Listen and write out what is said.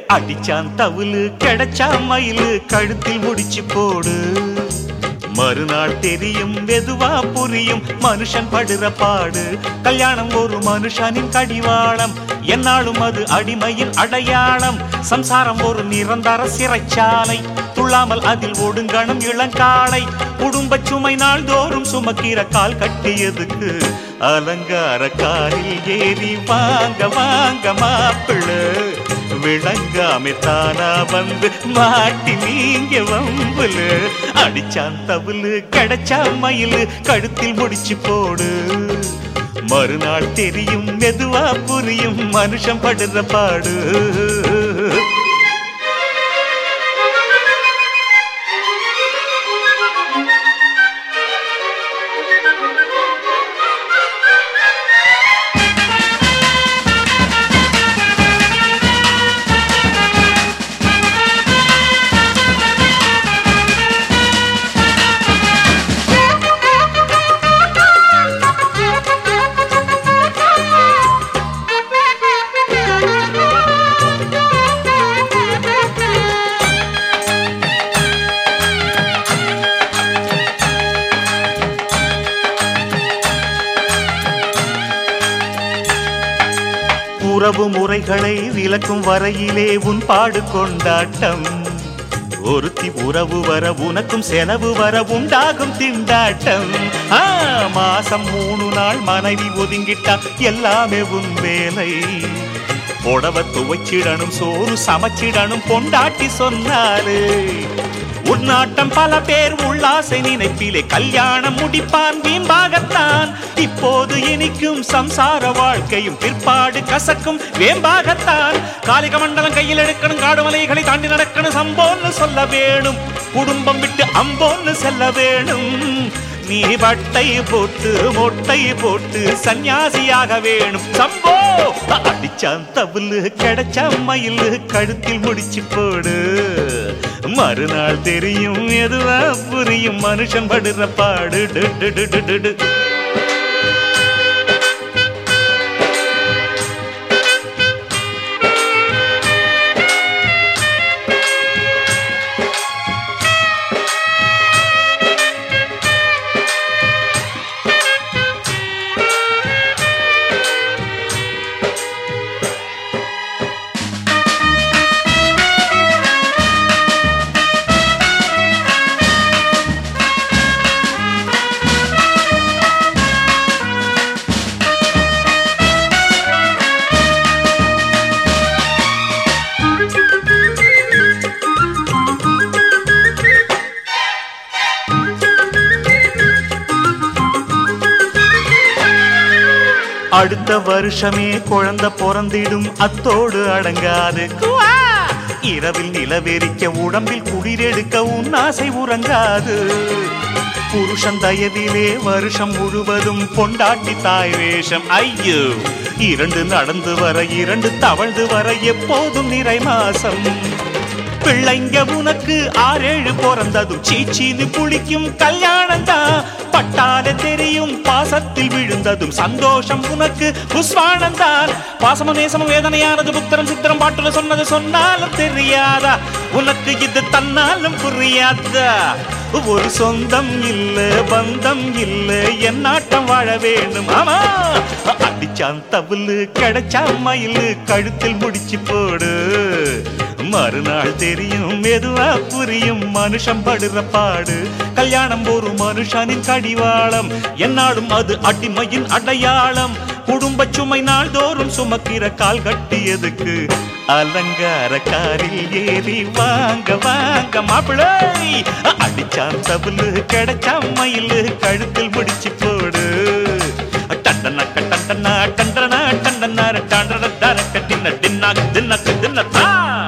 அடிச்சான் தவுலு கிடைச்சா மயிலு கழுத்தில் முடிச்சு போடு. மறுநாள் தெரியும் மெதுவா புரியும் மனுஷன் படுற பாடு. கல்யாணம் ஒரு மனுஷனின் கடிவாளம், என்னாலும் அது அடிமையின் அடையாளம். சம்சாரம் ஒரு நிரந்தர சிறைச்சாலை, துள்ளாமல் அதில் ஒடுங்கணும் இளங்காலை. குடும்ப சுமை நாள் தோறும் சுமக்கிற கால் கட்டியதுக்கு அலங்கார காரில் ஏறி வாங்க வாங்க மாப்பிள்ள. விளங்காம தானா வந்து மாட்டி நீங்க வம்புல. அடிச்சான் தவுலு கிடைச்சா மயிலு கழுத்தில் முடிச்சு போடு. மறுநாள் தெரியும் மெதுவா புரியும் மனுஷன் படுற பாடு. உறவு முறைகளை விளக்கும் வரையிலே உன் பாடு கொண்டாட்டம். ஒருத்தி உறவு வர உனக்கும் செலவு வர உண்டாகும் திண்டாட்டம். மாசம் 3 நாள் மனைவி ஒதுங்கிட்டா எல்லாமே உன் வேலை. புடவை துவைச்சிடணும், சோறு சமைச்சிடணும் பொண்டாட்டி சொன்னாரு. உன்னாட்டம் பல பேர் உல்லாசை நினைப்பிலே கல்யாணம் முடிப்பான் வீம்பாகத்தான். இப்போது இனிக்கும் சம்சார வாழ்க்கையும் பிற்பாடு கசக்கும் வேம்பாகத்தான். காலிக மண்டலம் கையில் எடுக்கணும், காடு மலைகளை தாண்டி நடக்கணும். சம்போன்னு சொல்ல வேணும், குடும்பம் விட்டு அம்போன்னு செல்ல வேணும். நீ பட்டை போட்டு மொட்டை போட்டு சன்னியாசியாக வேணும். சம்போ அடிச்சான் தவுலு கிடைச்சா மயிலு கழுத்தில் முடிச்சு போடு. மறுநாள் தெரியும் எதுவா புரியும் மனுஷன் படுற பாடு. அடுத்த வருஷமே குழந்தை பிறந்திடும், அத்தோடு அடங்காது. இரவில் நிலவெறிக்க உடம்பில் குளிரெடுக்க உன் ஆசை உறங்காது. புருஷன் தயவிலே வருஷம் முழுவதும் பொண்டாட்டி தாய் வேஷம். ஐயோ, 2 நடந்து வர 2 தவழ்ந்து வர எப்போதும் நிறை மாசம். பிள்ளைங்க உனக்கு 6-7 பிறந்ததும் சீச்சின்னு புளிக்கும் கல்யாணம் தான். பட்டால தெரியும் பாசத்தில் விழுந்ததும் சந்தோஷம் உனக்கு புஷ்வானம் தான். பாசமும் நேசமும் வேதனையானது புத்திரம் சித்திரம் பாட்டுல சொன்னது சொன்னாலும் தெரியாதா உனக்கு? இது தன்னாலும் புரியாதா? ஒரு சொந்தம் இல்ல பந்தம் இல்ல என்னாட்டம் வாழ வேணும். ஆமா, அடிச்சான் தவுலு கிடைச்சா மயிலு கழுத்தில் முடிச்சு போடு. மறுநாள் தெரியும் மெதுவா புரியும் மனுஷன் படுற பாடு. கல்யாணம் ஒரு மனுஷனின் கடிவாளம், என்னாலும் அது அடிமையின் அடையாளம். குடும்ப சுமை நாள் தோறும் சுமக்கிற கால் கட்டியதுக்கு அலங்கார காரில் ஏறி வாங்க வாங்க மாப்பிள்ளை. அடிச்சான் தவுலு கிடைச்சா மயிலு கழுத்தில் முடிச்சு போடு. டண்டனக்க டண்டனா டண்டனா டண்டனா டண்டன டரக்க டின்ன டின்னாக்கு தின்னக்கு தின்னத்தா.